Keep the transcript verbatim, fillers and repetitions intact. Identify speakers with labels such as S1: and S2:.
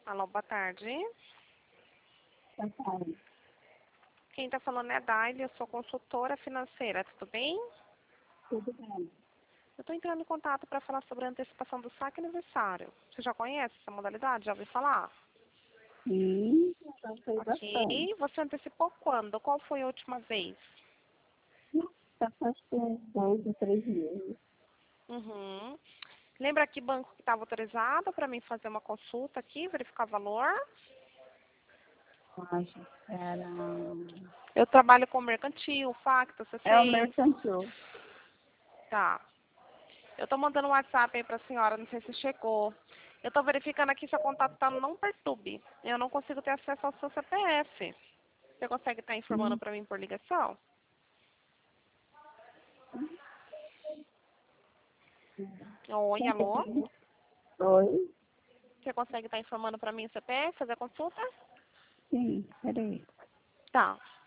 S1: Alô, boa tarde.
S2: Boa tarde.
S1: Quem está falando é a Daile, eu sou consultora financeira, tudo bem?
S2: Tudo bem?
S1: Eu estou entrando em contato para falar sobre a antecipação do saque aniversário. Você já conhece essa modalidade? Já ouviu falar?
S2: Sim, já sei bastante.
S1: Ok. Você antecipou quando? Qual foi a última vez?
S2: Já faz uns dois ou três meses.
S1: Uhum. Lembra que banco que estava autorizado para mim fazer uma consulta aqui, verificar o valor?
S2: Acho que era...
S1: Eu trabalho com mercantil, Facto,
S2: É o
S1: C seis.
S2: mercantil.
S1: Tá. Eu estou mandando um WhatsApp aí para a senhora, não sei se chegou. Eu estou verificando aqui se o contato está no Não Perturbe. Eu não consigo ter acesso ao seu C P F. Você consegue estar informando
S2: Hum,
S1: para mim por ligação? Oi, alô?
S2: Oi?
S1: Você consegue estar informando para mim o C P F, fazer a consulta?
S2: Sim, peraí.
S1: Tá.